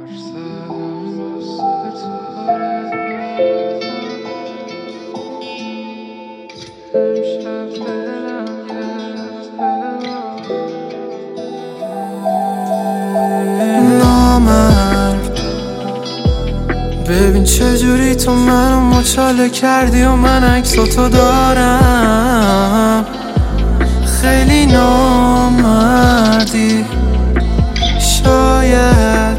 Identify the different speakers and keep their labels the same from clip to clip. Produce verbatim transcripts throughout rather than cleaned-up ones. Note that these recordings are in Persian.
Speaker 1: نامرد ببین چجوری تو منو مچاله کردی و من عکساتو دارم. خیلی نامردی، شاید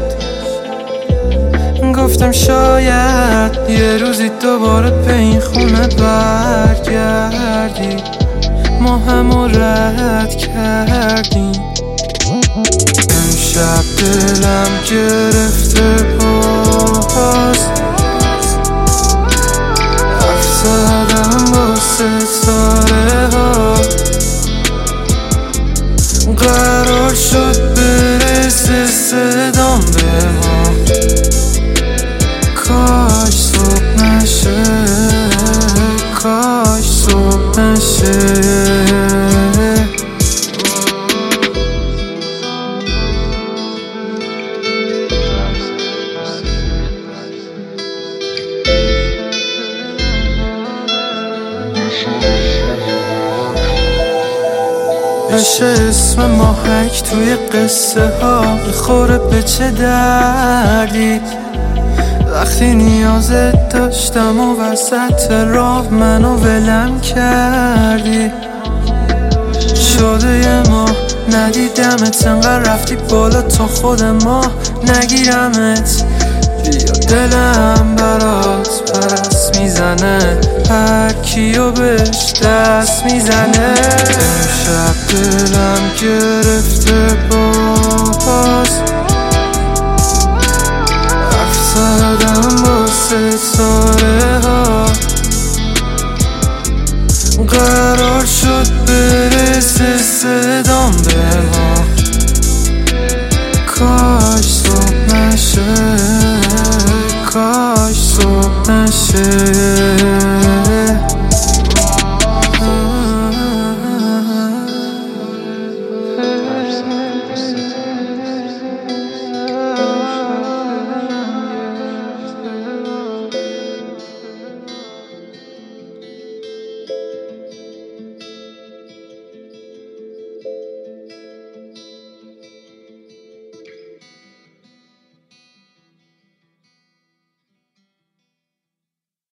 Speaker 1: گفتم شاید یه روزی دوباره به این خونه برگردی. ما همو رد کردیم. امشب دلم گرفته باز، حرف زدم با ستاره ها. قرار شد برسه صدام به ما، کاش صبح نشه، کاش صبح نشه. بشه اسم ماهک توی قصه ها، بخوره به چه دردی وقتی نیازت داشتم و وسط راه منو ولم کردی. شده یه ماه ندیدمت، انقدر رفتی بالا تا خود ما نگیرمت. بیا دلم برات پس میزنه، هر کیو بهش دست میزنه. امشب دلم گرفته باز، حرف زدم با ستاره ها. قرار شد برسه صدام به ما، کاش صبح نشه، کاش صبح نشه.